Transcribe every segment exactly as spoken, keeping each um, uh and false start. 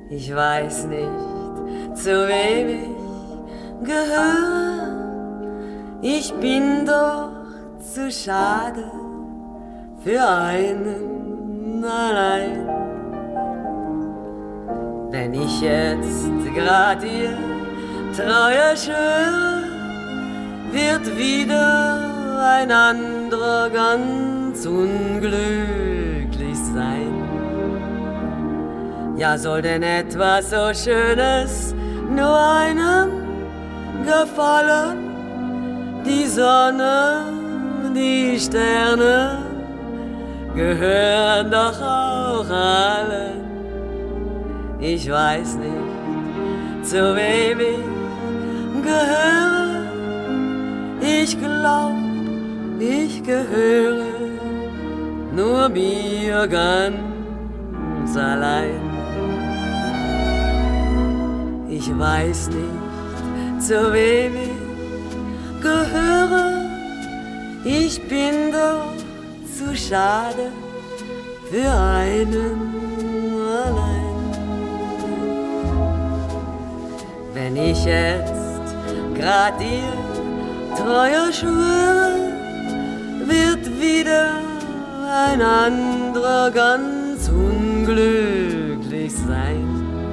Ich weiß nicht, zu wem ich gehöre. Ich bin doch zu schade für einen allein. Wenn ich jetzt grad ihr Treue schwöre, wird wieder ein anderer ganz unglücklich sein. Ja, soll denn etwas so Schönes nur einem gefallen? Die Sonne, die Sterne gehören doch auch allen. Ich weiß nicht, zu wem ich gehöre. Ich glaub, ich gehöre nur mir ganz allein. Ich weiß nicht, zu wem ich gehöre. Ich bin doch zu schade für einen allein. Wenn ich jetzt grad dir Treue schwöre, wird wieder ein anderer ganz unglücklich sein.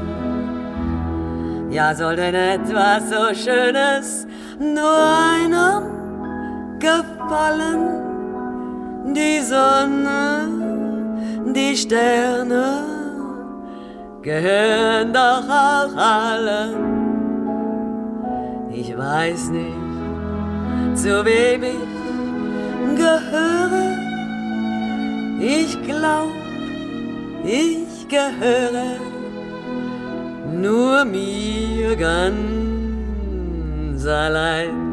Ja, soll denn etwas so Schönes nur einem gefallen? Die Sonne, die Sterne gehören doch auch allen. Ich weiß nicht, zu wem ich gehöre. Ich glaub, ich gehöre nur mir ganz allein.